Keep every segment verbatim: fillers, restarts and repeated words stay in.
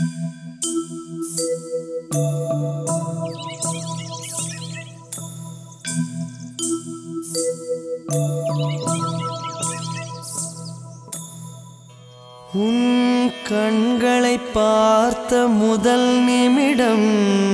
உன் கண்களை பார்த்த முதல் நிமிடம்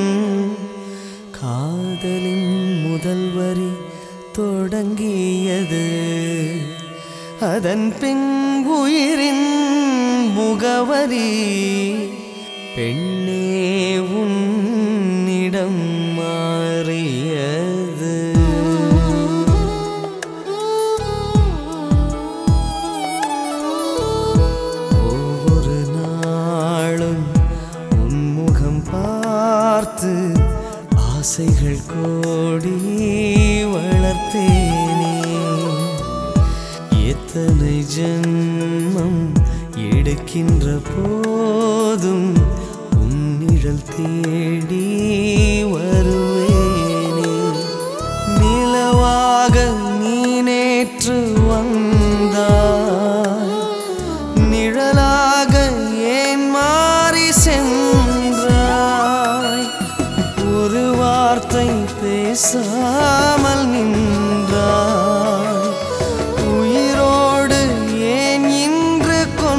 காதலின் முதல் வரி தொடங்கியது. அதன் பின் உயிரின் முகவரி பெண்ணே உன்னிடம் மாறியது. ஒவ்வொரு நாளும் உன்முகம் பார்த்து ஆசைகள் கோடி வளர்த்தேனே. எத்தனை ஜென்மம் எடுக்கின்ற போதும் உன்னிழல் தேடி வருவேனே. நிலவாக நீ நேற்று வந்தாய், நிழலாக ஏன் மாறி சென்றாய்? ஒரு வார்த்தை பேசாமல் நின்றாய், உயிரோடு ஏன் இன்று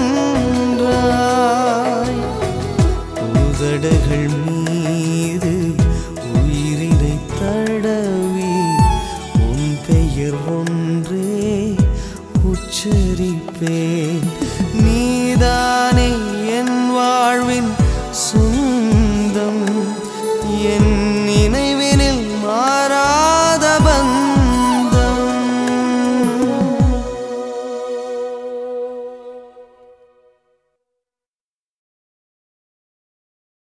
கொன்றாய்? உதடுகள் மீது உயிரினை தடவி உன் பெயர் ஒன்றே உச்சரிப்பேன். நீதானே என் வாழ்வின்